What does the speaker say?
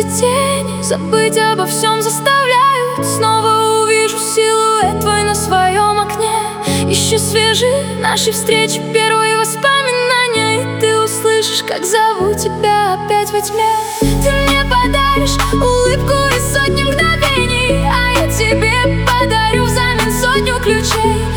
тени забыть обо всем заставляют. Снова увижу силуэт твой на своем окне. Еще свежи наши встречи, первые воспоминания. И ты услышишь, как зову тебя опять во тьме. Ты мне подаришь улыбку и сотни мгновений, а я тебе подарю взамен сотню ключей.